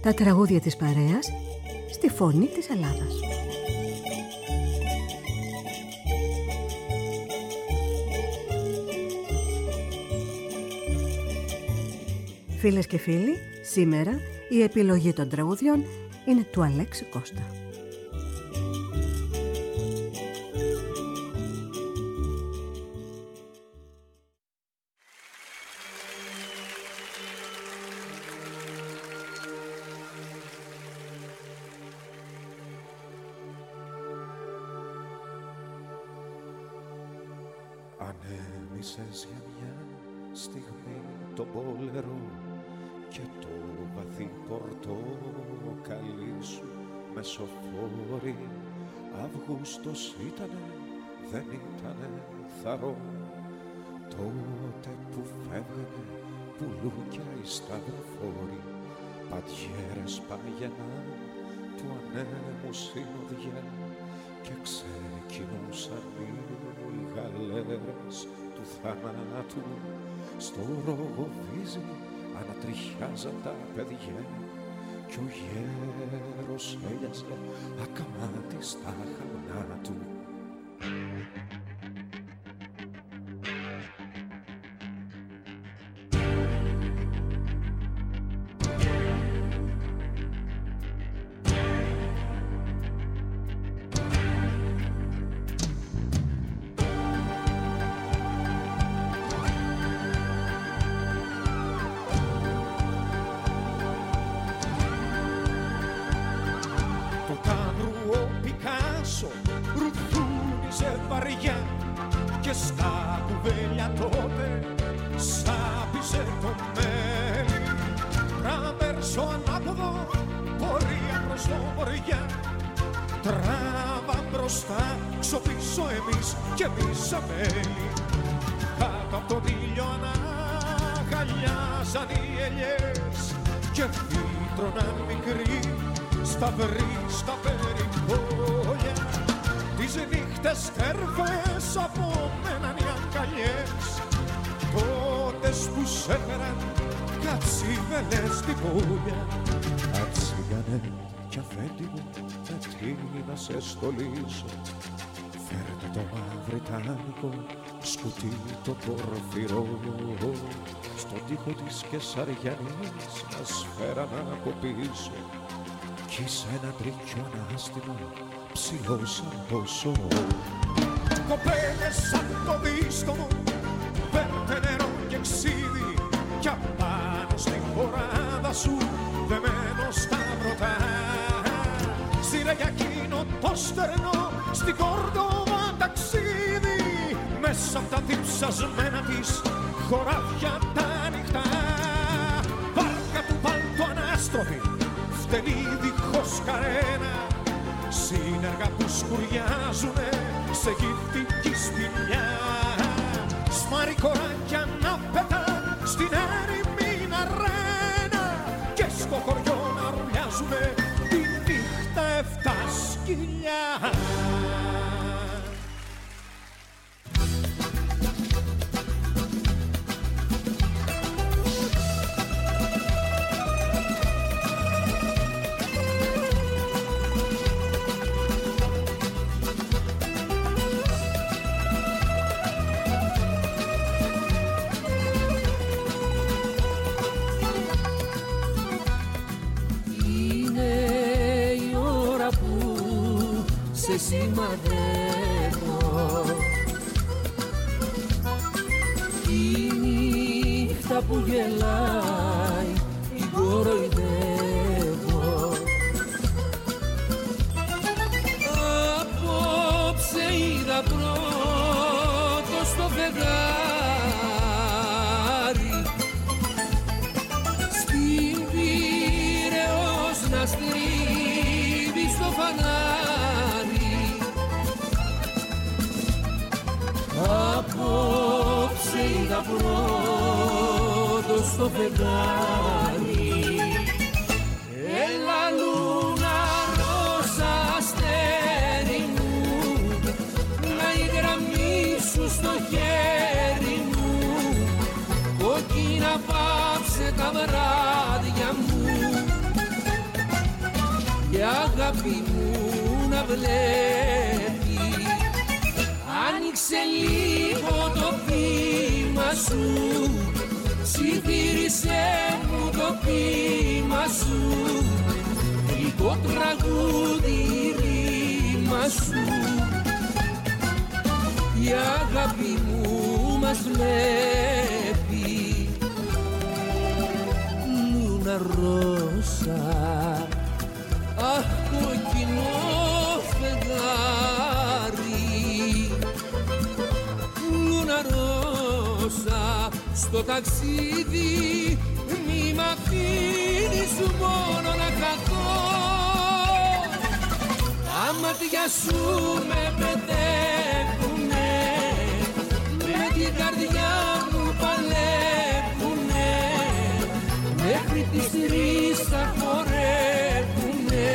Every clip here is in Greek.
Τα τραγούδια της παρέας στη φωνή της Ελλάδας. Φίλες και φίλοι, σήμερα η επιλογή των τραγουδιών είναι του Αλέξη Κώστα. Ανέμισες για μια στιγμή το μπόλερο και το βαθύ πορτοκαλί σου μεσοφόρη. Αυγούστος ήτανε, δεν ήτανε θαρό, τότε που φεύγανε πουλούκια οι σταυροφόροι, πατιέρες πάγαινα του ανέμου συνοδιά και ξεκινούσαν οι γαλέρες του θανάτου. Στο Ρογοβίζι ανατριχιάζαν τα παιδιά κι ο γέρος έλιαζε ακαμάτι στα χαμνά του. Κάτω από τον ήλιο αναγκαλιάζαν οι ελιές και φύτρωναν μικροί σταυροί στα περιπόλια. Τις νύχτες τέρφες απομέναν οι αγκαλιές, τότες που σέφεραν κατσίβελες στην πόλια. Ατσίγανε κι αφέντη μου με τι να σε στολίσω, φέρτε το μαυριτάνικο σκουτί το πορφυρό. Στον τοίχο της Κεσαριανής μας φέραν από πίσω κι σε ένα τρίκιο ανάστημα ψηλό σαν το σώμα. Κοπέλες σαν το δίσκο μου, πέντε νερό και ξύδι κι απάνω στην χωράδα σου δεμένο στα βρωτά. Σύρε για εκείνο το στερνό στην Κόρδοβα ταξίδι, μέσα απ' τα διψασμένα της χωράφια τα ανοιχτά. Βάρκα του παλτο ανάστροφη, φτενή δίχως καρένα, σύνεργα που σκουριάζουνε σε γυφτική σπηλιά. Σμαρικοράκια να πετάν στην έρημη αρένα και στο χωριό να ρουλιάζουνε τη νύχτα 7 σκυλιά. Σε σημαδεύω, η νύχτα που γελάει την κοροϊδεύω. Απόψε είδα πρώτο στο φεγγάρι, στην Πειραιώς να στρίβει στο φανάρι. Απόψε είδα πρώτο στο φεγγάρι. Έλα λούνα ρώσα αστέρι μου, να η γραμμή σου στο χέρι μου, κόκκινα πάψε τα βράδια μου. αγάπη μου να βλέπει. Άνοιξε λίγο το πείμα σου, ψιθύρισε μου το πείμα σου, γλυκό τραγούδι ρήμα σου. Η αγάπη μου μας βλέπει. Λούνα ρώσα, αχ κοκκινό φεγγάρι, λούνα ρώσα, στο ταξίδι μη μ' αφήνεις μόνο να χαθώ. Τα μάτια σου με μπερδεύουνε, με την καρδιά μου παλεύουνε, μέχρι τις 3 θα χορεύουνε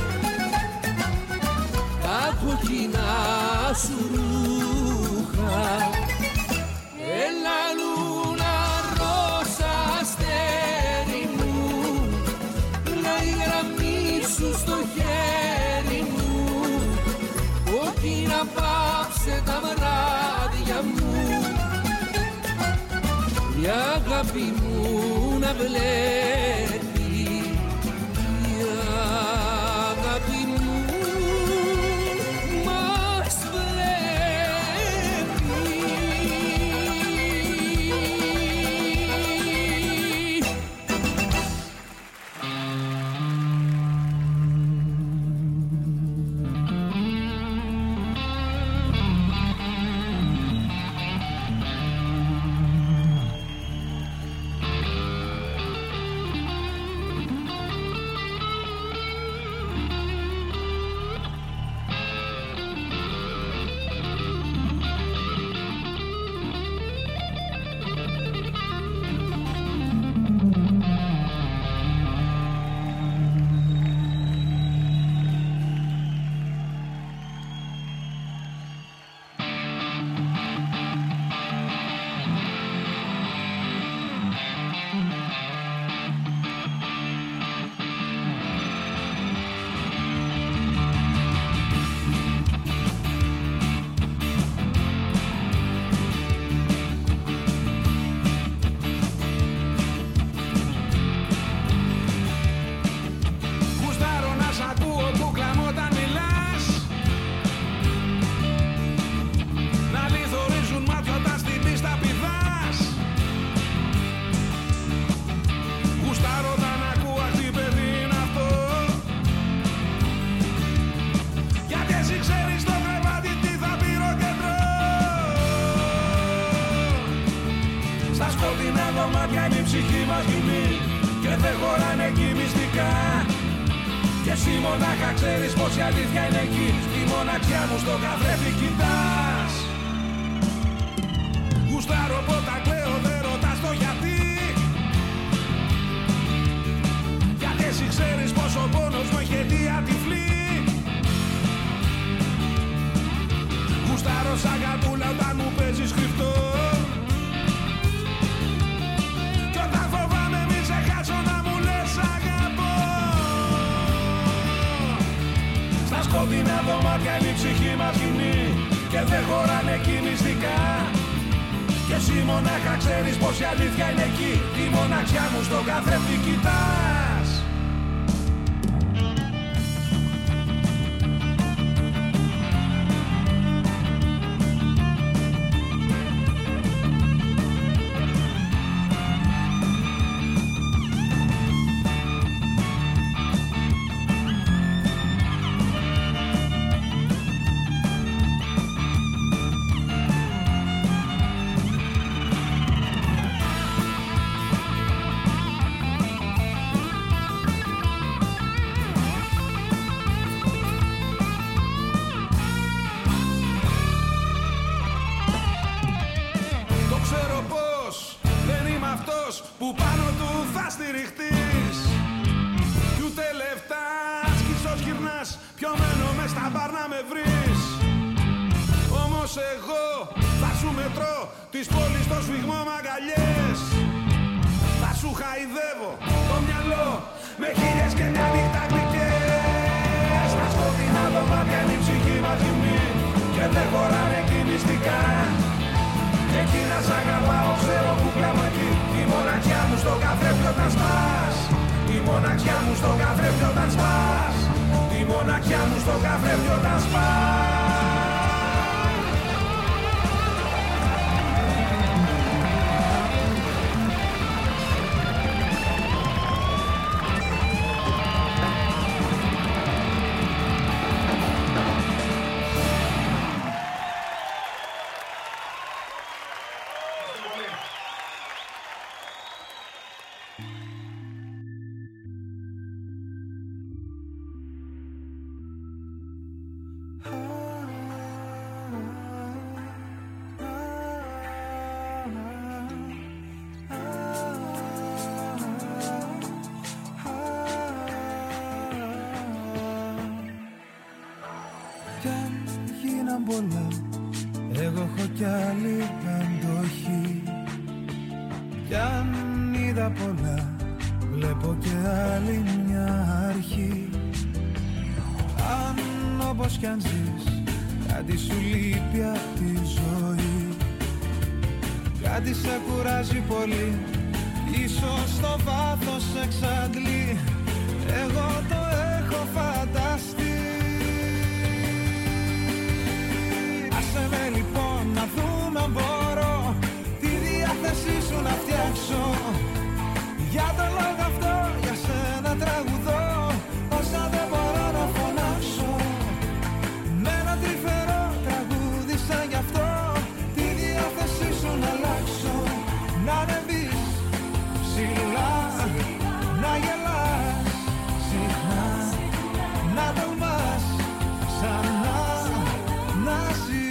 τα κοκκινά σου ρούχα. Έλα λούνα ρώσα αστέρι μου, πλάι γραμμή σου στο χέρι μου, κόκκινα πάψε τα βράδια μου. Η αγάπη μου να βλέπει, η αγάπη μου μας βλέπει. δωμάτια είναι η ψυχή μας γυμνή και δεν χωράνε εκεί μυστικά. Και εσύ μονάχα ξέρεις πως η αλήθεια είναι εκεί, στη μοναξιά μου στο καθρέφτη κοιτάς. Γουστάρω πότα κλαίω, δεν ρωτάς το γιατί, γιατί εσύ ξέρεις πως ο πόνος μου έχει αιτία τυφλή. Γουστάρω σαν γατούλα όταν μου παίζεις κρυφτό, κι όταν φοβάμαι μην σε χάσω να μου λες αγαπώ. Στα σκοτεινά δωμάτια είναι η ψυχή μας γυμνή και δεν χωράνε εκεί μυστικά. Και εσύ μονάχα ξέρεις πως η αλήθεια είναι εκεί, τη μοναξιά μου στο καθρέφτη κοιτάς. Που πάνω του θα στηριχτείς κι ούτε λεφτά σκισός γυρνάς, πιωμένο μες στα μπαρ να με βρεις. Όμως εγώ θα σου μετρώ της πόλης στο σφιγμό μ' αγκαλιές. Θα σου χαϊδεύω το μυαλό με χίλιες και μια νύχτα γλυκές. μάτια είναι η ψυχή μας γυμνή και δεν χωράνε εκεί μυστικά. Εκείνα σ' αγαπάω, ξέρω κούκλα μου εκεί. Η μοναξιά μου στο καθρέφτη όταν σπάς. Η μοναξιά μου στο καθρέφτη όταν σπάς. Η μοναξιά μου στο καθρέφτη όταν σπάς. Εγώ έχω κι άλλη αντοχή. Κι αν είδα πολλά, βλέπω και άλλη μια αρχή. Αν όπως κι αν ζεις, κάτι σου λείπει απ' τη ζωή. Κάτι σε κουράζει πολύ, ίσως στο βάθος σε εξαντλεί. Εγώ το έχω φανταστεί. Άσε με λοιπόν να δούμε αν μπορώ τη διάθεσή σου να φτιάξω. Για τον λόγο αυτό για σένα τραγουδώ, όσα δεν μπορώ να φωνάξω. Με ένα τρυφερό τραγούδι σαν γι' αυτό, τη διάθεσή σου να αλλάξω. Να ανεβείς ψηλά, να γελάς συχνά, να τολμάς ξανά να ζεις.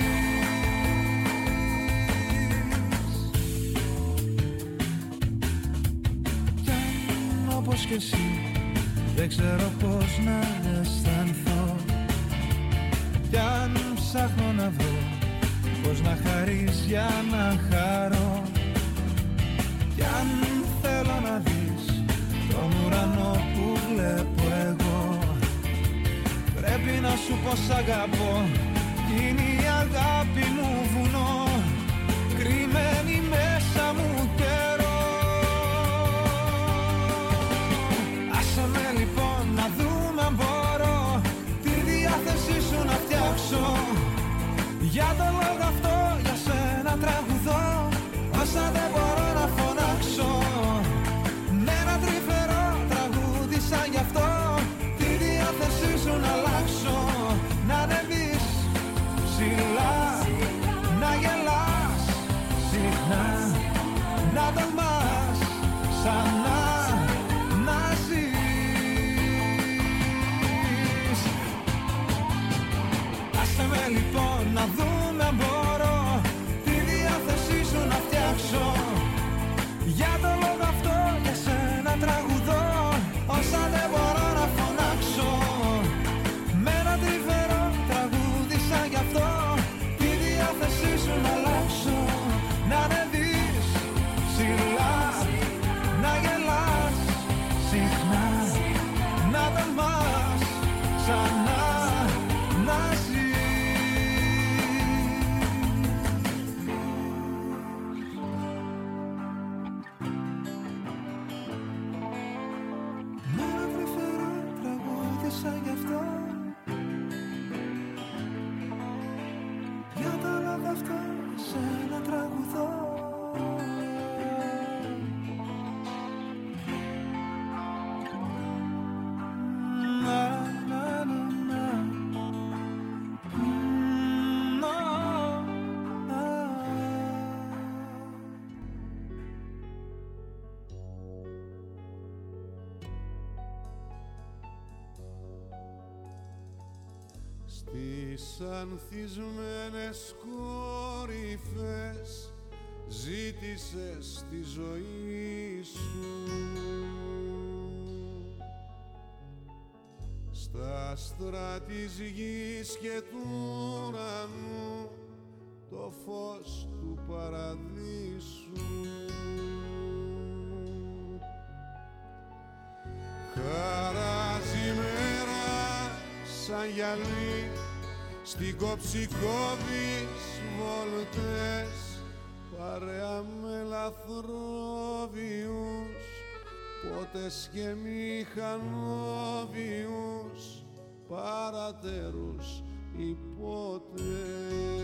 Κι αν όπως κι εσύ δεν ξέρω πώς να αισθανθώ, κι αν ψάχνω να βρω πώς να χαρείς για να χαρώ, κι αν θέλω να δεις τον ουρανό που βλέπω εγώ, πρέπει να σου πω σ' αγαπώ. Είναι η αγάπη μου βουνό, κρυμμένη μέσα μου καιρό. Άσε με λοιπόν να δούμε αν μπορώ τη διάθεσή σου να φτιάξω. Για τον λόγο αυτό για σένα τραγουδώ, όσα δεν μπορώ να φωνάξω. Με ένα τρυφερό τραγούδι σαν γι' αυτό, τη διάθεσή σου να αλλάξω. Να ανεβείς ψηλά, να γελάς συχνά, να τολμάς ξανά να ζεις. Άσε με λοιπόν να δούμε αν μπορώ τη διάθεσή σου να φτιάξω. Για τον λόγο αυτό για σένα τραγουδώ, όσα δεν μπορώ να φωνάξω. Με ένα τρυφερό τραγούδι σαν γι' αυτό, τη διάθεσή σου να αλλάξω. Να ανεβείς ψηλά, να γελάς συχνά, να τολμάς ξανά να ζεις. Με ένα τρυφερό τραγούδι σαν γι' αυτό, για τα λόγια αυτά σε ένα τραγουδό. Στις ανθισμένες κορυφές ζήτησες τη ζωή σου. Στα άστρα της γης και του ουρανού το φως του παραδείσου. Χαράζει μέρα σ' σαν γυαλί στην κόψη κόβεις βολτές παρέα με λαθρόβιους πότες και μηχανόβιους παρατέρους υπότες.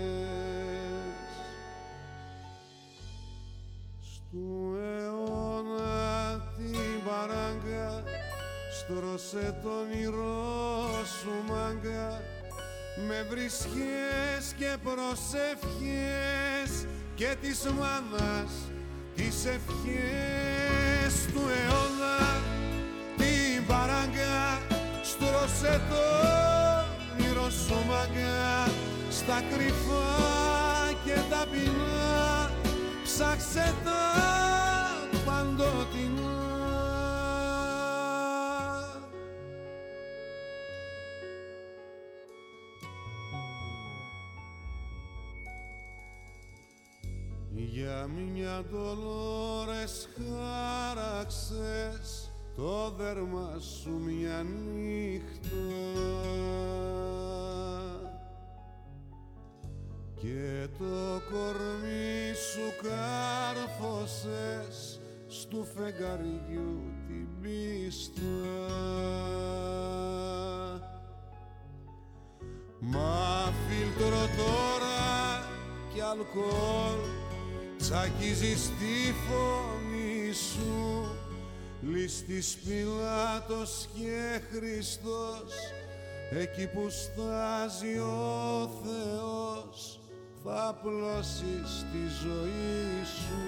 Στου αιώνα την παράγκα στρώσε το όνειρό σου μάγκα με βρισχές και προσευχές και της μάνας τις ευχές του αιώνα την παράγκα στρώσε το όνειρο σου μάγκα στα κρυφά και ταπεινά ψάξε τα παντοτινά. Για μια ντολόρες χάραξες το δέρμα σου μια νύχτα και το κορμί σου κάρφωσες στου φεγγαριού την πίστα. Μα φίλτρο τώρα κι αλκοόλ τσακίζεις τη φωνή σου λίστης Πιλάτος και Χριστός εκεί που στάζει ο Θεός θα απλώσεις τη ζωή σου.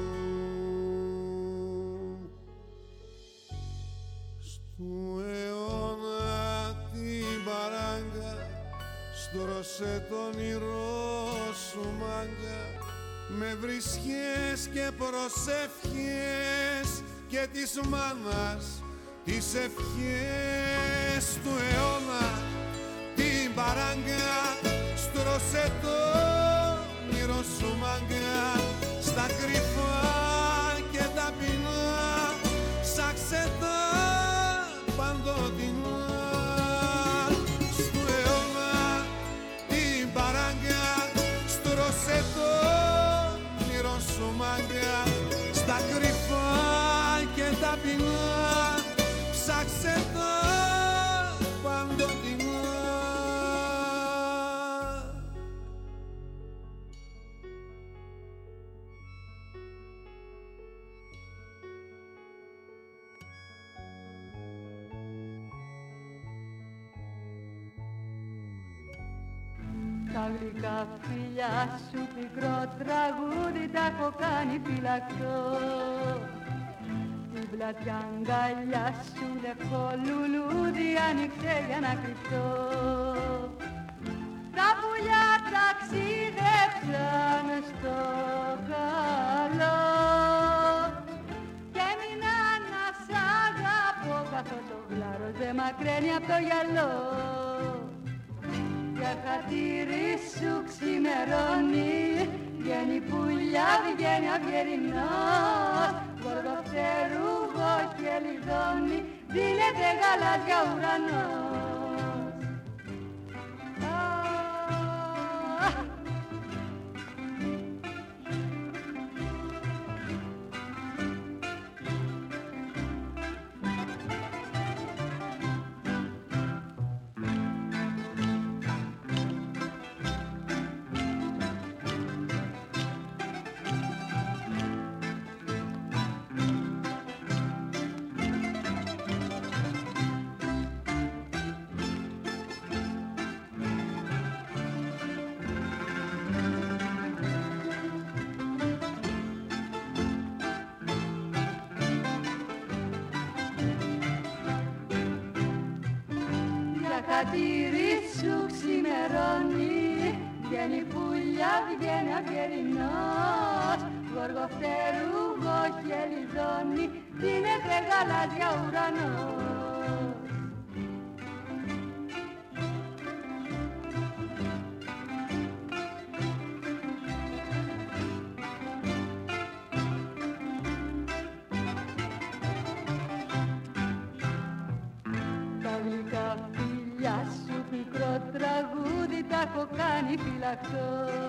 Στου αιώνα την παράγκα στρώσε το όνειρό σου μάγκα με βρισχές και προσευχές και της μάνας τις ευχές του αιώνα την παράγκα στρώσε το όνειρο σου μάγκα στα κρυφά και ταπεινά ψάξε τα παντοτινά. Στου αιώνα την παράγκα στρώσε το όνειρο σου μάγκα στα κρυφά και ταπεινά ψάξε τα παντοτινά. Τα γλυκά φιλιά σου πικρό τραγούδι τα έχω κάνει φυλακτό. Την πλατιά αγκαλιά σου λευκό λουλούδι άνοιξε για να κρυφτώ. Τα πουλιά ταξίδεψαν στο καλό και έμεινα να σ' αγαπώ καθώς ο γλάρος δεν μακραίνει απ' το γυαλό. Για χατήρι σου ξημερώνει, βγαίνει πουλιά, βγαίνει αυγερινός, γοργοφτερούγο και λιδώνει, δίνεται γαλάζια ουρανός. Χατήρι σου ξημερώνει, βγαίνει πουλιά, βγαίνει αυγερινός, γοργοφτερούγο και λιδώνει, δίνεται γαλάζια ουρανός. Τα γλυκά φιλιά Γεια σου πικρό τραγούδι, τα έχω κάνει φυλακτό.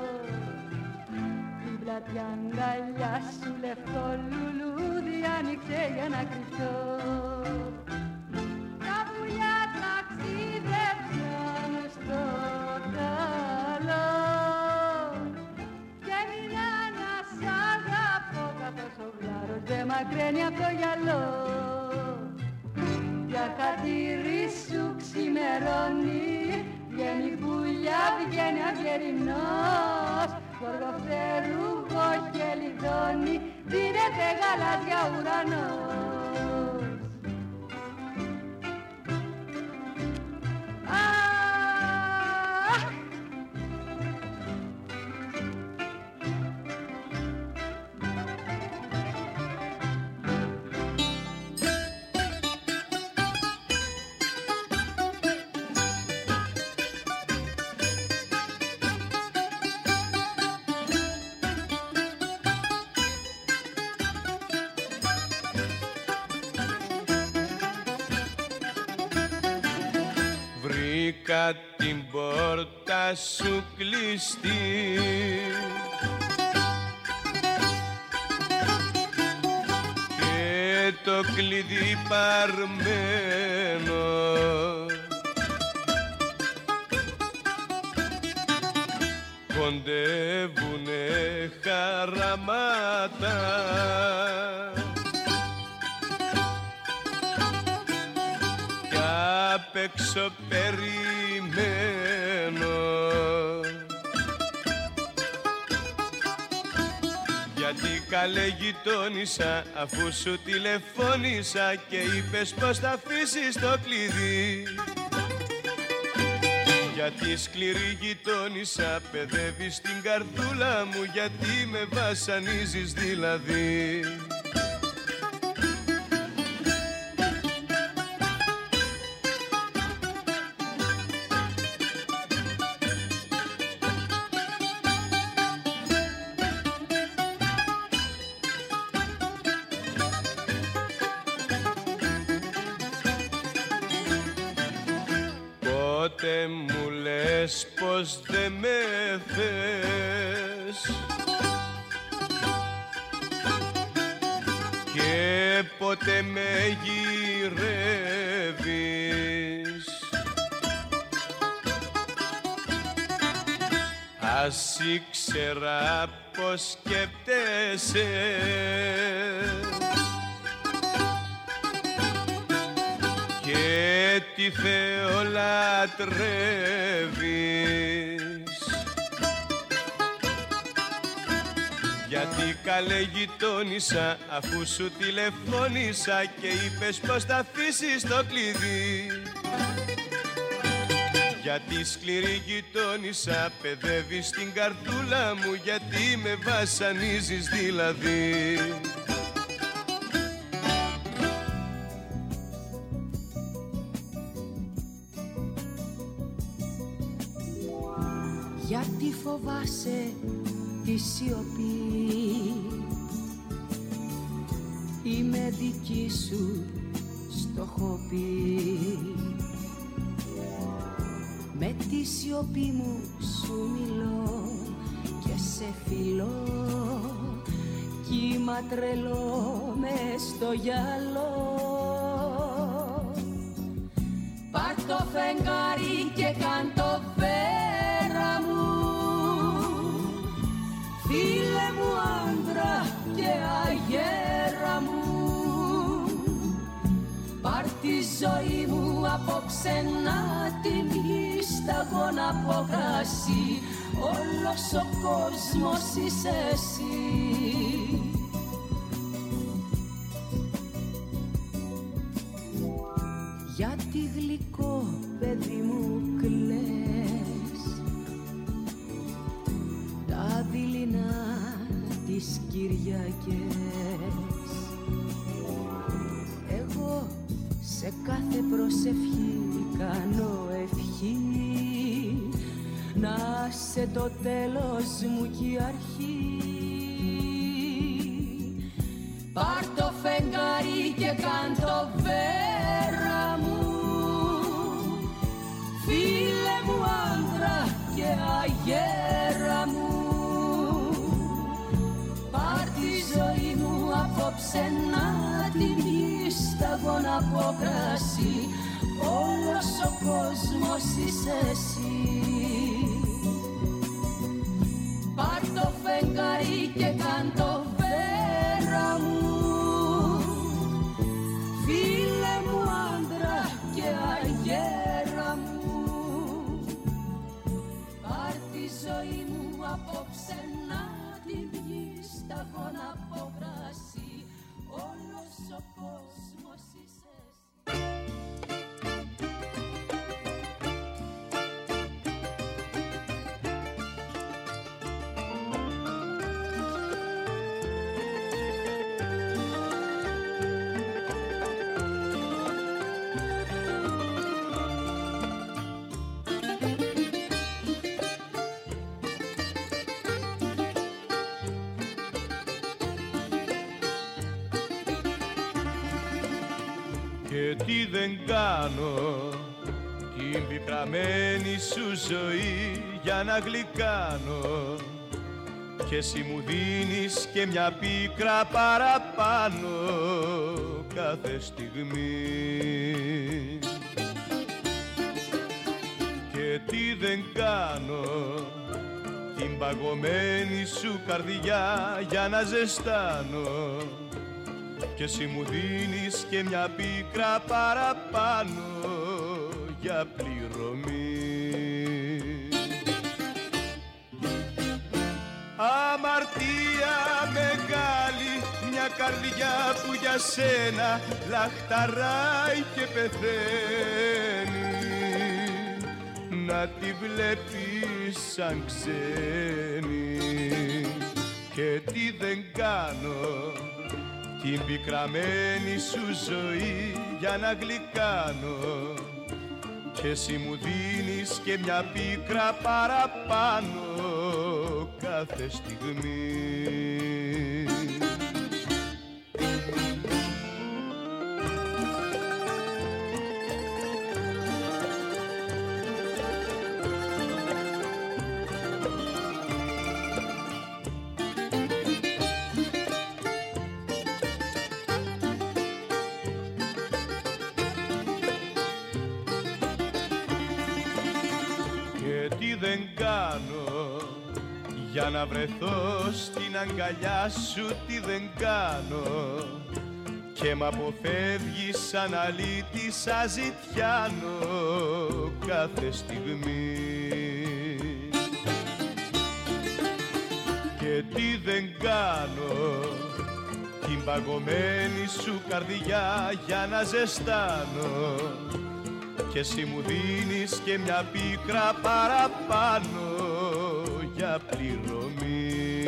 Την πλατιά αγκαλιά σου λευκό λουλούδι άνοιξε για να κρυφτώ. Τα πουλιά ταξίδεψαν στο καλό και έμεινα να σ' αγαπώ καθώς ο γλάρος δεν μακραίνει απ' το γυαλό. Για χατήρι σου ξημερώνει, βγαίνει πουλιά, βγαίνει αυγερινός, γοργοφτερούγο και λιδώνει, δίνεται γαλάζια ουρανός. Βρήκα την πόρτα σου κλειστή και το κλειδί παρμένο. Κοντεύουνε χαραμάτα κι απ' έξω περιμένω. Γιατί καλέ γειτόνισσα αφού σου τηλεφώνησα και είπες πως θα αφήσεις το κλειδί. Γιατί σκληρή γειτόνισσα παιδεύεις την καρδούλα μου, γιατί με βασανίζεις δηλαδή. Πότε μου λες πως δεν με θες και πότε με γυρεύεις. Ας ήξερα πως σκέπτεσαι και τι Θεό λατρεύεις. Γιατί καλέ γειτόνισσα αφού σου τηλεφώνησα και είπες πως θα αφήσεις το κλειδί. Γιατί σκληρή γειτόνισσα παιδεύεις την καρδούλα μου, γιατί με βασανίζεις δηλαδή. Γιατί φοβάσαι τη σιωπή, είμαι δική σου στο χοπί. Με τη σιωπή μου σου μιλώ και σε φιλώ, κύμα τρελό μες στο γυαλό. Πάρ' το φεγγάρι και κάν' το βέρα μου, φίλε μου άντρα και αγέρα μου. Πάρ' τη ζωή μου απόψε να την σταγόνα από κρασί, όλος ο κόσμος είσαι εσύ. Γιατί γλυκό παιδί μου κλαις, τα δειλινά τις Κυριακές. Εγώ σε κάθε προσευχή κάνω ευχή, να σε το τέλος μου κι η αρχή. Πάρ' το φεγγάρι και κάν' το βέρα μου, απόψε να τιμεί σταγόνα από κρασί, όλος ο κόσμος είσαι εσύ. Πάρ' το φεγγάρι και κάν' το βέρα μου, φίλε μου άντρα και αγέρα μου. Πάρ' τη ζωή μου απόψε να την πιείς σταγόνα από κρασί, όλος ο κόσμος είσαι εσύ. Και τι δεν κάνω την πικραμένη σου ζωή για να γλυκάνω, και εσύ μου δίνεις και μια πίκρα παραπάνω κάθε στιγμή. Και τι δεν κάνω την παγωμένη σου καρδιά για να ζεστάνω, και εσύ μου δίνεις και μια πίκρα παραπάνω για πληρωμή. Αμαρτία μεγάλη, μια καρδιά που για σένα λαχταράει και πεθαίνει, να τη βλέπεις σαν ξένη. Και τι δεν κάνω την πικραμένη σου ζωή για να γλυκάνω, και εσύ μου δίνεις και μια πίκρα παραπάνω κάθε στιγμή. Δεν κάνω για να βρεθώ στην αγκαλιά σου, τι δεν κάνω, και μ' αποφεύγεις σαν αλήτη, σαν ζητιάνο κάθε στιγμή. Και τι δεν κάνω την παγωμένη σου καρδιά για να ζεστάνω, και εσύ μου δίνεις και μια πίκρα παραπάνω για πληρωμή.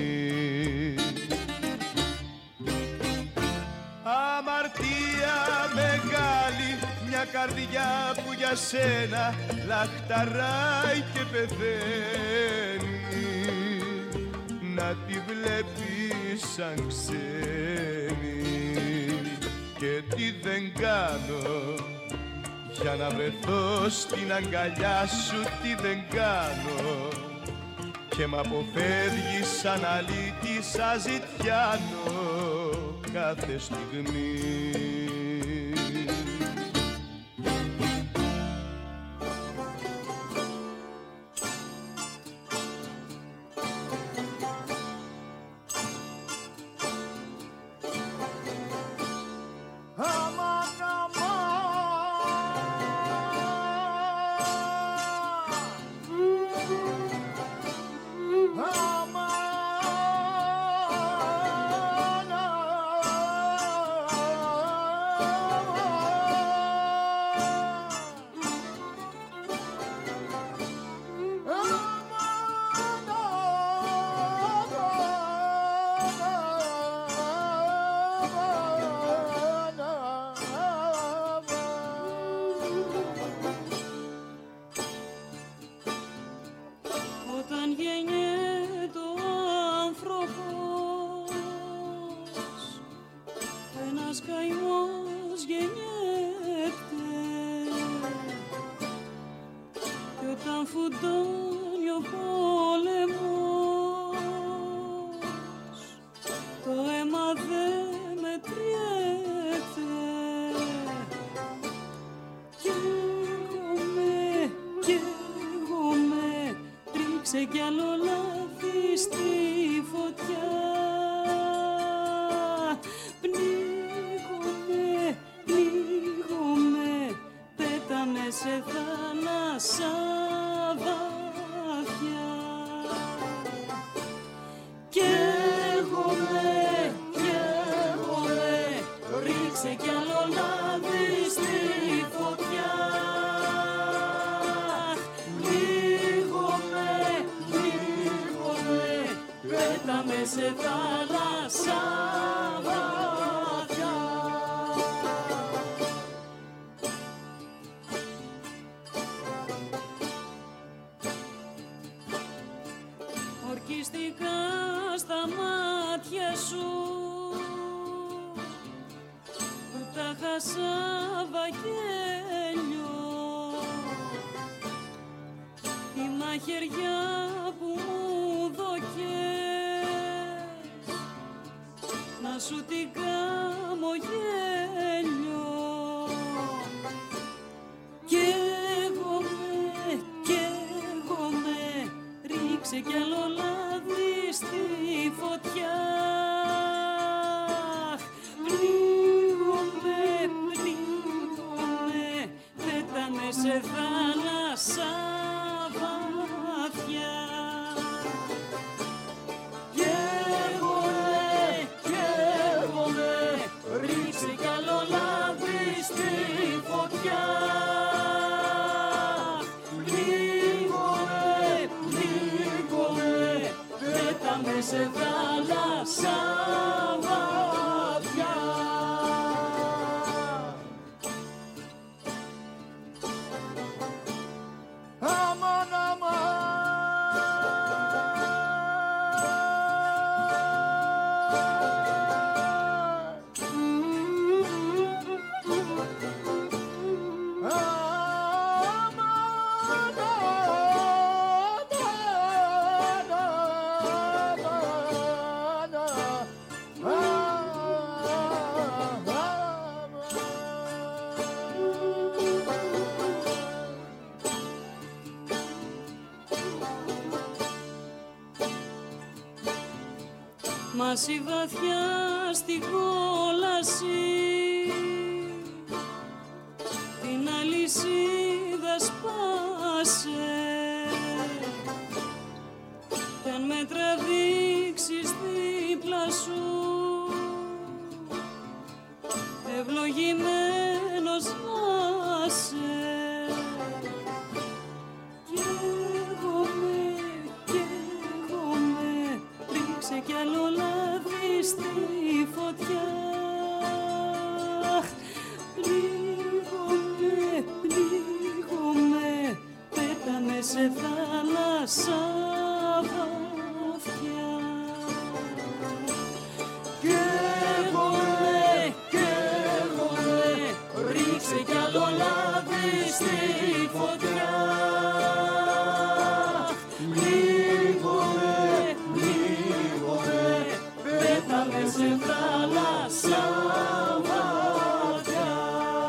Αμαρτία μεγάλη, μια καρδιά που για σένα λαχταράει και πεθαίνει, να τη βλέπεις σαν ξένη. Και τι δεν κάνω για να βρεθώ στην αγκαλιά σου, τι δεν κάνω, και μ' αποφεύγεις σαν αλήτη, σαν ζητιάνο κάθε στιγμή. το αίμα δε μετρήσει. καίγομαι, ρίξε κι άλλο λάδι στη φωτιά. Πνίγομαι, πνίγομαι, πέταμε σε θάλασσα βαθιά. Καίγομαι, καίγομαι, ρίξε κι άλλο λάδι στη φωτιά. Πνίγομαι, πνίγομαι, πέταμε σε θάλασσα βαθιά. Ορκιστικά στα μάτια σου που τα χάσα βαγγέλιο, τη μαχαιριά που μου δοκές να σου την κάνω γέλιο. Καίγομαι, ρίξε κι άλλο λάδι στη φωτιά. Πνίγομαι, πνίγομαι, πέταμε σε θάλασσα βαθιά. Καίγομαι, ρίξε κι άλλο λάδι στη φωτιά. Πέταμε σε θάλασσα βαθιά. Αμάν, αμάν. Μάση βαθιά στη κόλαση, την αλυσίδα σπάσε. Κι αν με τραβήξεις δίπλα σου, ευλογημένος να σε. Καίγομαι, ρίξε κι άλλο λάδι στη φωτιά. Πνίγομαι, πνίγομαι, πέταμε σε θάλασσα βαθιά. Καίγομαι, καίγομαι, ρίξε κι άλλο λάδι στη φωτιά. Πέταμε σε θάλασσα βαθιά.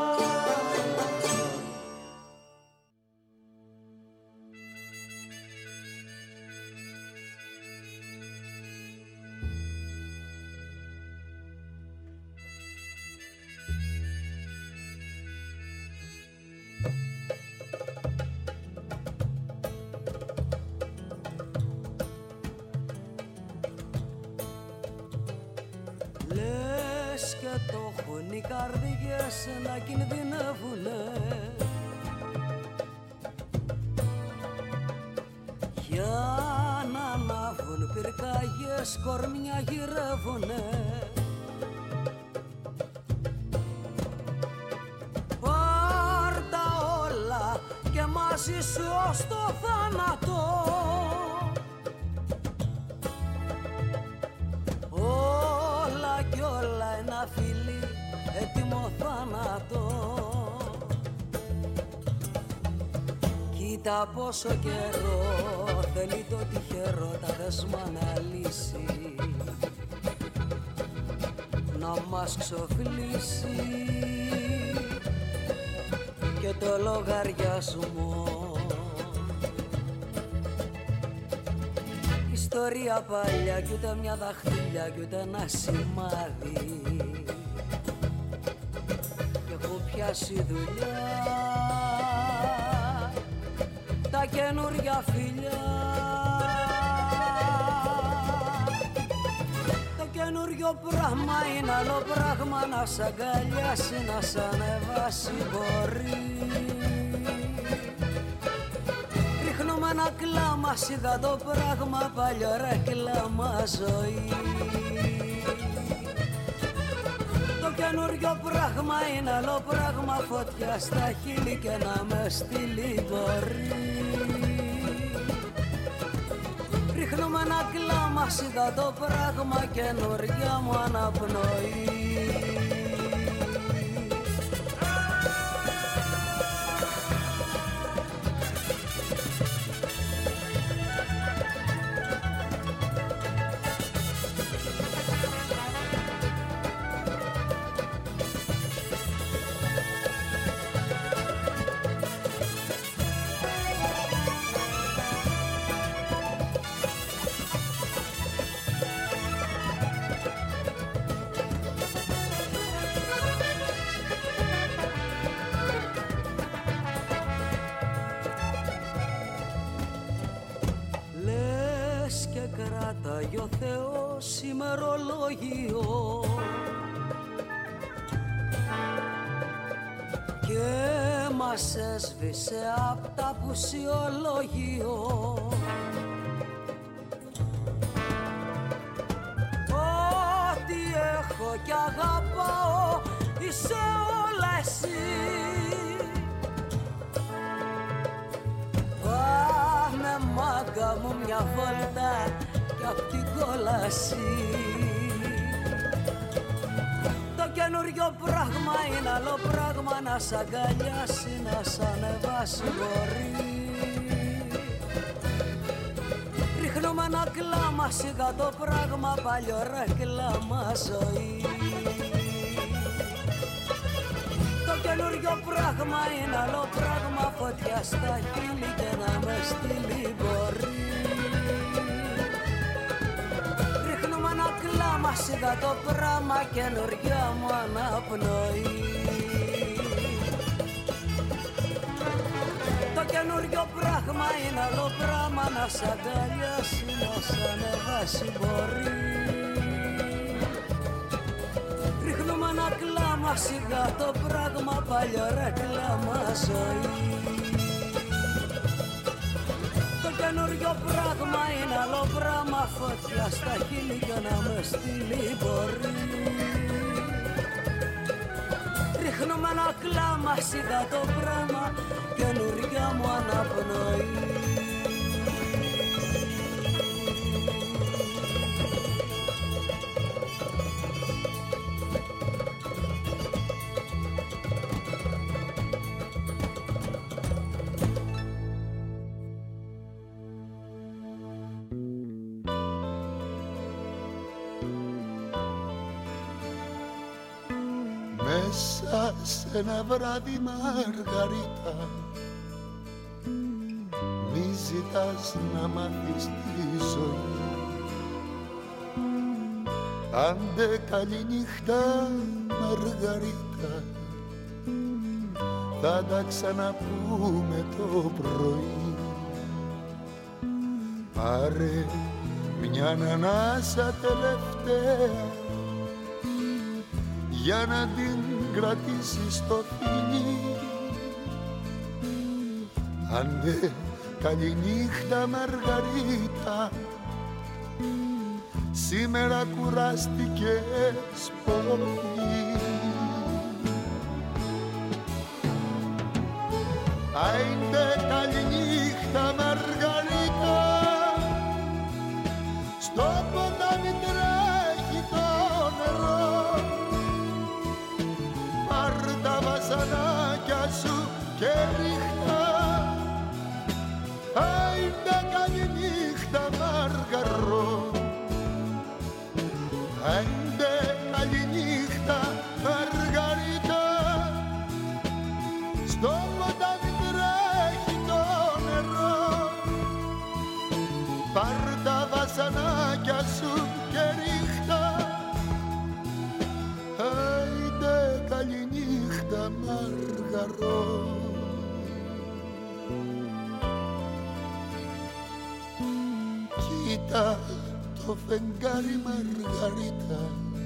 Λες και το έχουν οι καρδιές να κινδυνεύουνε, για να ανάβουν πυρκαγιές κορμιά γυρεύουνε. Πάρ' τα όλα και μαζί σου ως το θάνατο, όλα κι όλα ένα φιλί έτοιμο θάνατο. Κοίτα πόσο καιρό θέλει το τυχερό τα δεσμά να λύσει, να μας ξοφλήσει και το λογαριασμό ιστορία παλιά κι ούτε μια δαχτυλιά κι ούτε ένα σημάδι. Κι έχω πιάσει δουλειά, τα καινούρια φιλιά. Το καινούριο πράγμα είναι άλλο πράγμα, να σ' αγκαλιάσει, να σ' ανεβάσει μπορεί. Ρίχνουμε ένα κλάμα, σιγά το πράγμα, παλιό ρεκλάμα ζωή. Το καινούριο πράγμα είναι άλλο πράγμα, φωτιά στα χείλη και να με στείλει μπορεί. Ρίχνουμε ένα κλάμα, σιγά το πράγμα, καινούρια μου αναπνοή. Κράταγε ο Θεός ημερολόγιο και μας έσβησε απ' τα απουσιολόγιο. Ό,τι έχω κι αγαπάω είσαι όλα εσύ. Πάμε μάγκα μου μια βόλτα κι απ' την κόλαση. Το καινούριο πράγμα είναι άλλο πράγμα, να σ' αγκαλιάσει, να σ' ανεβάσει μπορεί. Ρίχνουμε ένα κλάμα, σιγά το πράγμα, παλιό ρεκλάμα ζωή. Το καινούριο πράγμα είναι άλλο πράγμα, φωτιά στα χείλη και να με στείλει μπορεί. Ρίχνουμε ένα κλάμα, σιγά το πράγμα, καινούρια μου αναπνοή. Το καινούριο πράγμα είναι άλλο πράγμα, να σ' αγκαλιάσει, να σ' ανεβάσει μπορεί. Ρίχνουμε ένα κλάμα, σιγά το πράγμα, παλιό ρεκλάμα ζωή. Το καινούριο πράγμα είναι άλλο πράγμα, φωτιά στα χείλη και να με στείλει μπορεί. Ρίχνουμε ένα κλάμα, σιγά το πράγμα, καινούρια μου αναπνοή. Μέσα σε ένα βράδυ Μαργαρίτα, μη ζητάς να μάθεις τη ζωή. Άντε καληνύχτα Μαργαρίτα, θα τα ξαναπούμε το πρωί. Πάρε μια ανάσα τελευταία για να την κρατήσεις στο φιλί. Άντε καληνύχτα Μαργαρίτα, σήμερα κουράστηκες πολύ. Άντε καληνύχτα Μαργαρίτα, στο ποτάμι τρέχει το νερό. Πάρ' τα βασανάκια σου και ρίχτα. Άιντε καληνύχτα Μαργαρό. Άιντε καληνύχτα Μαργαρίτα, στο ποτάμι τρέχει το νερό. Πάρ' τα βασανάκια Κοίτα το φεγγάρι Μαργαρίτα,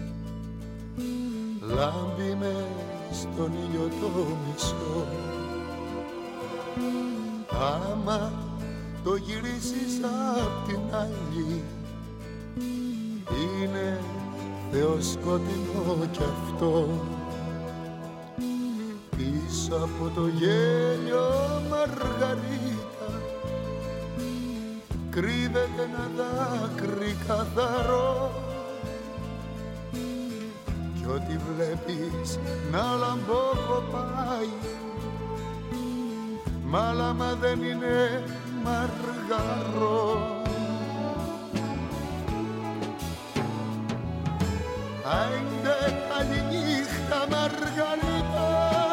λάμπει μες στον ήλιο το μισό. Άμα το γυρίσεις απ' την άλλη, είναι θεοσκοτεινό κι αυτό. Πίσω από το γέλιο Μαργαρίτα κρύβεται ένα δάκρυ καθαρό, κι ό,τι βλέπεις να λαμποκοπάει, μάλαμα δεν είναι μαργαρό. Άιντε καληνύχτα Μαργαρίτα,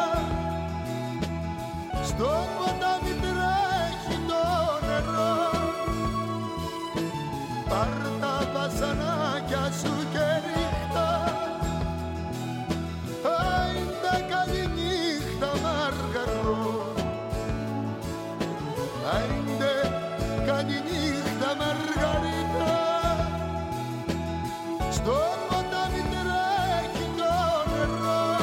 στο ποτάμι τρέχει το νερό. Πάρ' τα βασανάκια σου και ρίχτα, άιντε καληνύχτα Μαργαρό. Άιντε καληνύχτα Μαργαρίτα, στο ποτάμι τρέχει το νερό.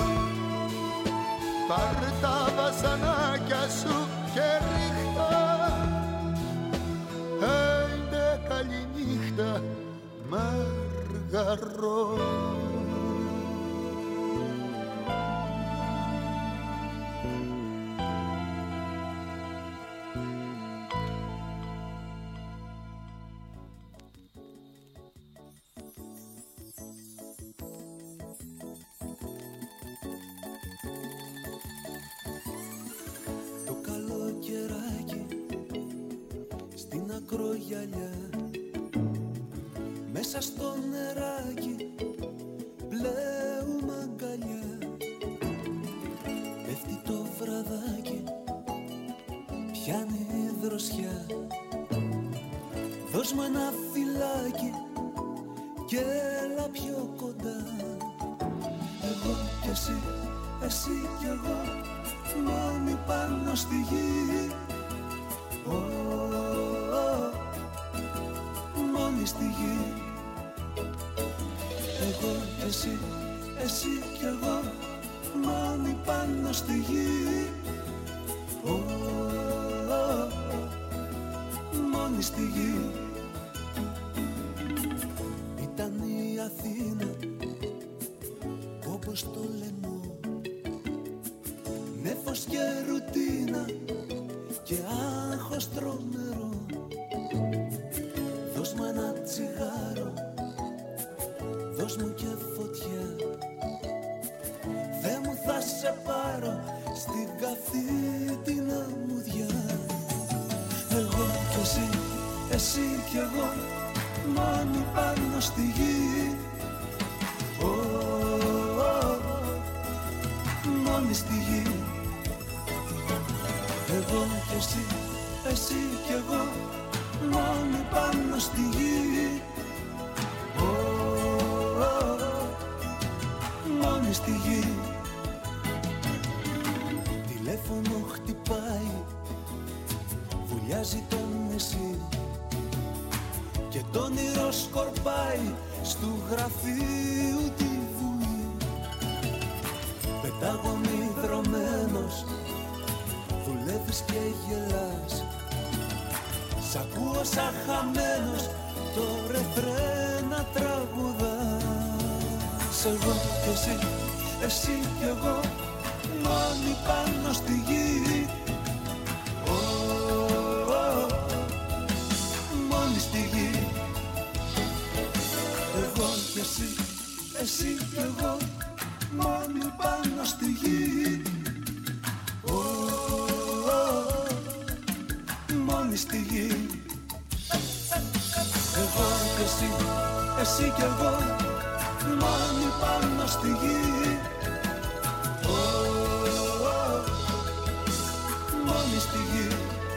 Πάρ' τα βασανάκια σου και ρίχτα, άιντε καληνύχτα Μαργαρό. Ακρογιαλιά μέσα στο νεράκι πλέουμε αγκαλιά. Πέφτει το βραδάκι, πιάνει η δροσιά. Δώσ' μου ένα φυλάκι και έλα πιο κοντά. Εγώ κι εσύ, εσύ κι εγώ, μόνοι πάνω στη γη. Μόνοι στη γη. Εγώ κι εσύ, εσύ κι εγώ, μόνοι πάνω στη γη. Μόνοι στη γη. Ήταν η Αθήνα όπως το λαιμό, νέφος και ρουτίνα και άγχος τρομερό. Δώσ' μου ένα τσιγάρο, δώσ' μου και φωτιά, δε μου θα σε πάρω στην καυτή την αμμουδιά. Εγώ κι εσύ, εσύ κι εγώ, μόνοι πάνω στη γη. Μόνοι στη γη. Εγώ κι εσύ, εσύ κι εγώ, μόνοι πάνω στη γη. Μόνοι στη γη. Τηλέφωνο χτυπάει, βουλιάζει το νησί και το όνειρο σκορπάει στου γραφείου τη βουή. Πετάγομαι δρομένος, δουλεύεις και γελάς, σ' ακούω σαν χαμένος το ρεφρέν να τραγουδάς. Εγώ κι εσύ, εσύ κι εγώ, μόνοι πάνω στη γη. Μόνοι στη γη. Εγώ κι εσύ, εσύ κι εγώ, μόνοι πάνω στη γη. Μόνοι στη γη. Εγώ κι εσύ, εσύ κι εγώ, μόνοι πάνω στη γη. Μόνοι στη γη.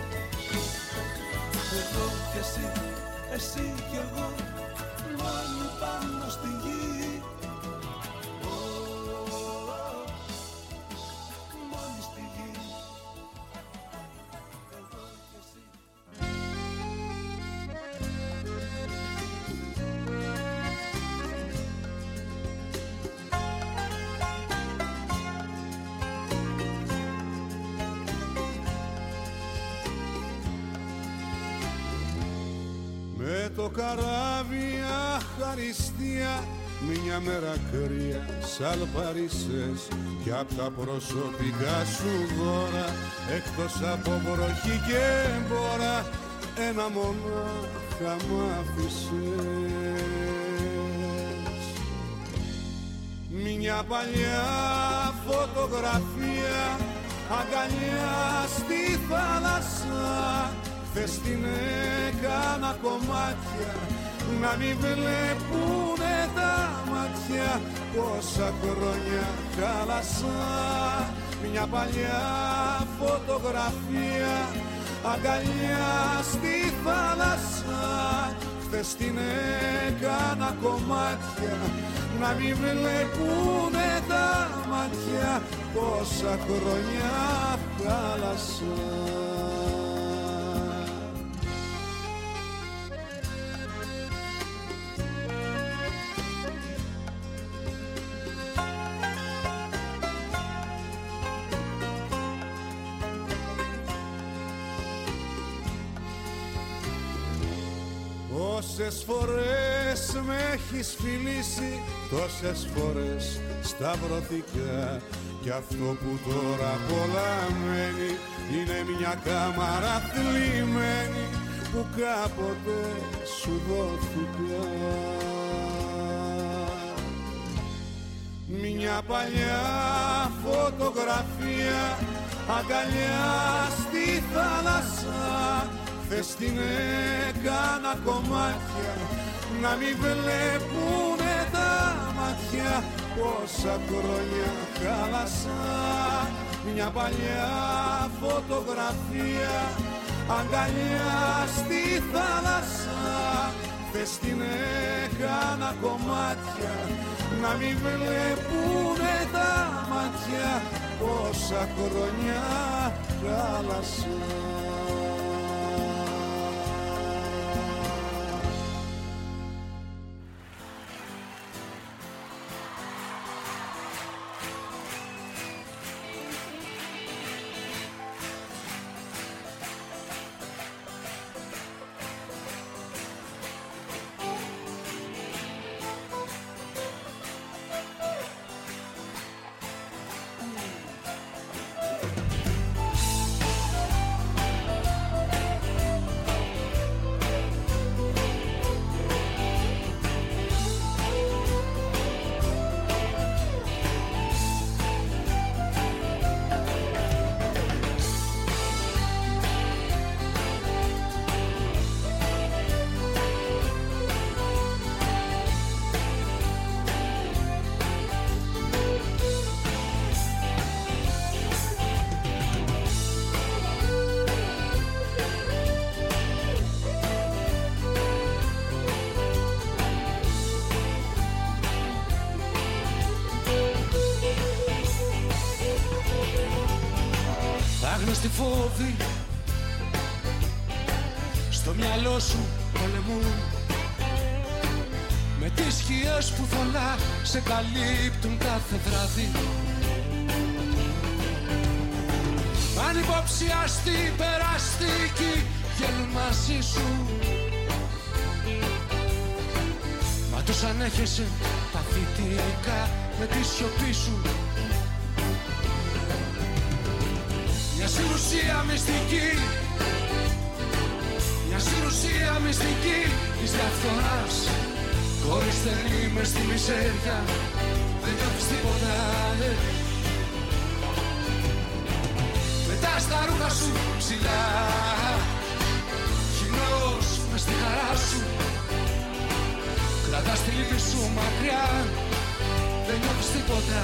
Εγώ κι εσύ, εσύ κι εγώ, μόνοι πάνω στη γη. Μόνοι στη γη. το καράβι αχαριστία, μια μέρα κρύα σαλπαρίσες κι απ' τα προσωπικά σου δώρα, εκτός από βροχή και μπόρα, ένα μονάχα μ' άφησες. Μια παλιά φωτογραφία, αγκαλιά στη θάλασσα, χθες την έκανα κομμάτια, να μην βλέπουνε τα μάτια πόσα χρόνια χάλασα. Μια παλιά φωτογραφία, αγκαλιά στη θάλασσα, χθες την έκανα κομμάτια, να μην βλέπουνε τα μάτια πόσα χρόνια χάλασα. Τόσες φορές με έχεις φιλήσει, τόσες φορές σταυρωθήκα, κι αυτό που τώρα απολαμβαίνει είναι μια κάμαρα θλιμμένη που κάποτε σου δόθηκα. Μια παλιά φωτογραφία, αγκαλιά στη θάλασσα, χθες την έκανα κομμάτια, να μην βλέπουνε τα μάτια πόσα χρόνια χάλασα. Μια παλιά φωτογραφία, αγκαλιά στη θάλασσα, χθες την έκανα κομμάτια, να μην βλέπουνε τα μάτια πόσα χρόνια χάλασα. Άγνωστοι φόβοι στο μυαλό σου πολεμούν, με τις σκιές που θολά σε καλύπτουν κάθε βράδυ. Ανυποψιαστοί περαστικοί γελούν μαζί σου, μα τους ανέχεσαι παθητικά με τη σιωπή σου. Μια συνουσία μυστική, μια συνουσία μυστική της διαφθοράς. Κόρη στενή μες στη μιζέρια, δεν νιώθεις τίποτα, Πετάς τα ρούχα σου ψηλά, χυμνός μες στη χαρά σου. Κρατάς τη λύπη σου μακριά, δεν νιώθεις τίποτα.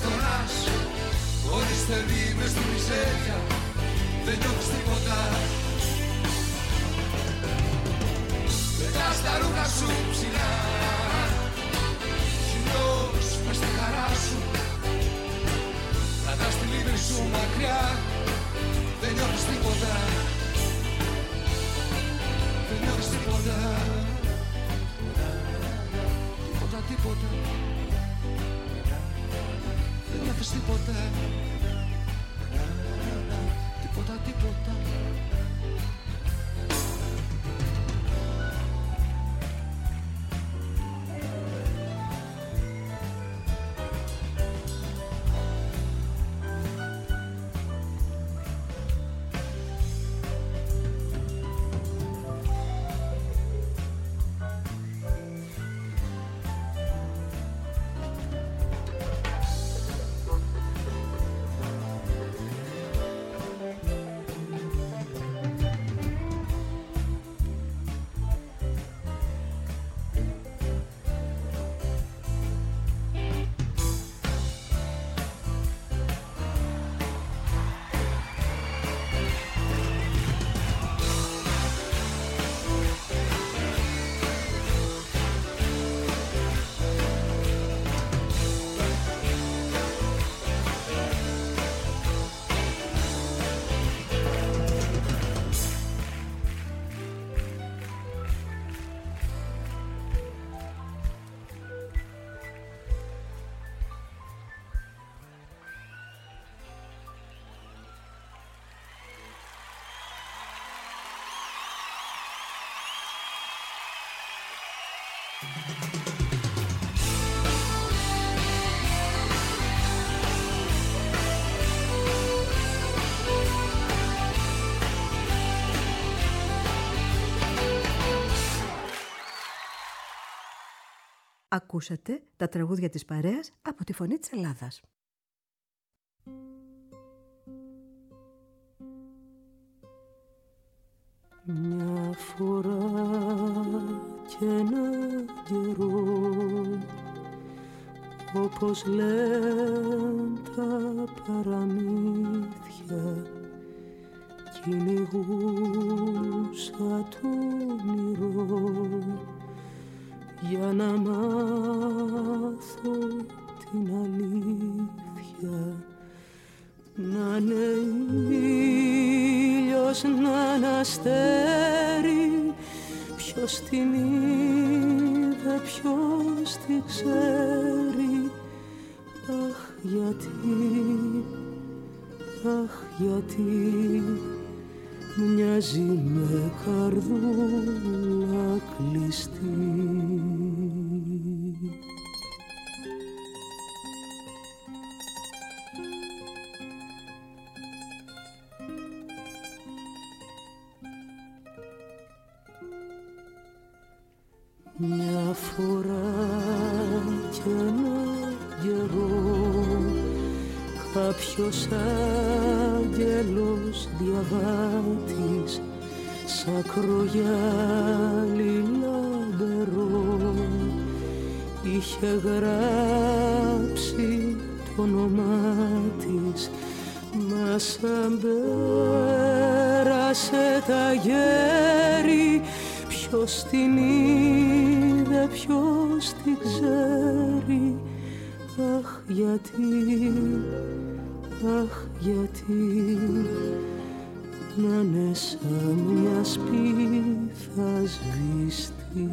διαφθοράς. Χωρίς θέλει μες στη μιζέρια, δεν νιώθεις τίποτα. Πετάς τα ρούχα σου ψηλά, χιλιός μες στη χαρά σου. Κρατάς τη λύπη σου μακριά, δεν νιώθεις τίποτα. Δεν νιώθεις τίποτα. Τίποτα, τίποτα. Δεν νιώθεις τίποτα. Τίποτα, τίποτα. Ακούσατε τα τραγούδια της παρέας από τη Φωνή της Ελλάδας. Μια φορά και ένα καιρό, όπως λένε τα παραμύθια, κυνηγούσα το όνειρο για να μάθω την αλήθεια. Να είναι ήλιος, να είναι αστέρι, ποιος την είδε, ποιος την ξέρει. Αχ γιατί μοιάζει με καρδούλα κλειστή. Μια φορά κι ένα καιρό, κάποιος άγγελος διαβάτης, σ' ακρογιάλι λαμπερό, είχε γράψει το όνομά της, μα σαν πέρασε τα γέρη, ποιος την είδε, ποιος την ξέρει. Αχ γιατί να είναι σαν μια σπίθα σβηστή.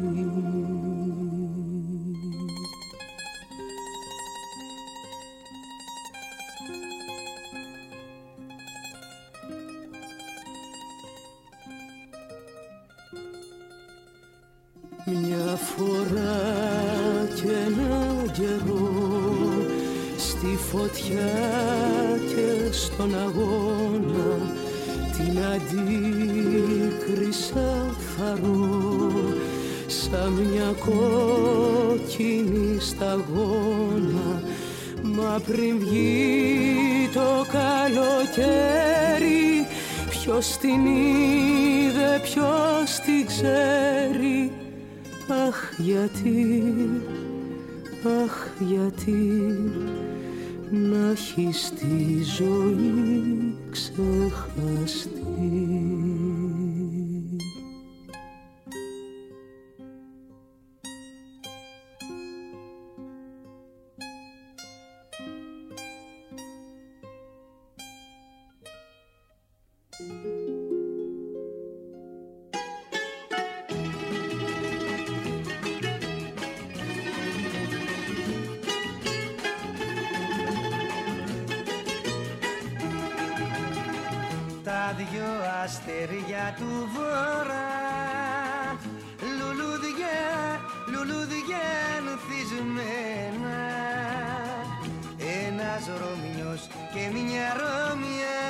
Μια φορά κι ένα καιρό, στη φωτιά και στον αγώνα, την αντίκρισα φαρό, σαν μια κόκκινη σταγόνα. Μα πριν βγει το καλοκαίρι, ποιος την είδε, ποιος την ξέρει. Αχ γιατί να έχει στη ζωή ξεχαστεί. Τα δυο αστέρια του βορρά, λουλούδια, λουλούδια ανθισμένα. Ένας Ρωμιός και μια Ρώμια,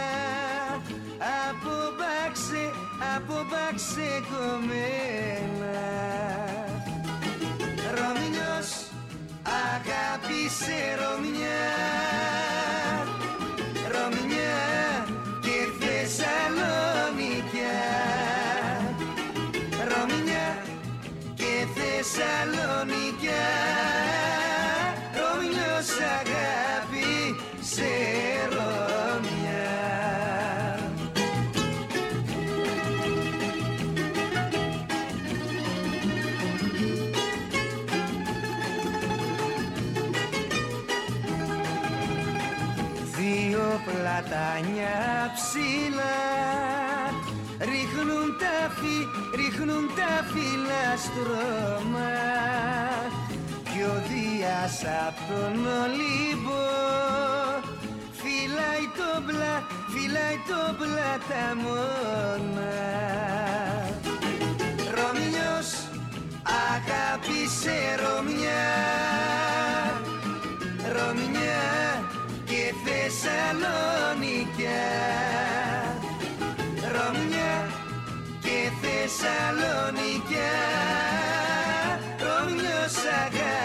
από μπάξε κομμένα. Ρωμιός αγάπησε Ρωμιά, Ρωμιά και Θεσσαλονικιά. Ρωμιά και Θεσσαλονικιά. Ρωμιός αγάπησε Ρωμιά. Δύο πλατάνια ψηλά ρίχνουν τα φύλλα στρώμα, κι ο Δίας απ' τον Ολύμπο φυλάει το πλαταμόνα. Ρωμιός αγάπησε Ρωμιά, Ρωμιά και Θεσσαλονικιά. Ρωμιά και Θεσσαλονικιά. Ρωμιός αγάπησε